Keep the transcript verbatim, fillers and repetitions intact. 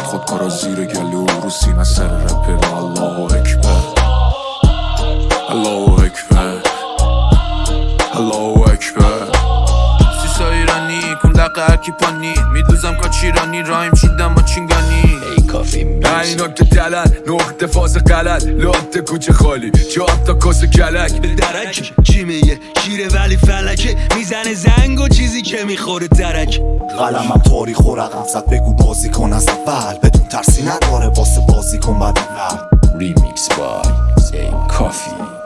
خودکارا زیر گلو رو سینه سر رپر. الله اکبر الله اکبر الله اکبر. سیسا ایرانی کن دقیقه هرکی پانی میدوزم کاچیرانی رایم شیدم با چینگانی. ای کافی این نکته دلن نقطه فاز غلط لات کوچه خالی چهار تا کاسه کلک به درک چی میگه شیره ولی فلکه میزنه زنگ و چیزی که میخوره درک. قلمم تاریخ و رقم زد بگو بازی کن از اول بدون ترسی نداره واسه بازی کن بعد اول. ریمیکس بای ای کافی.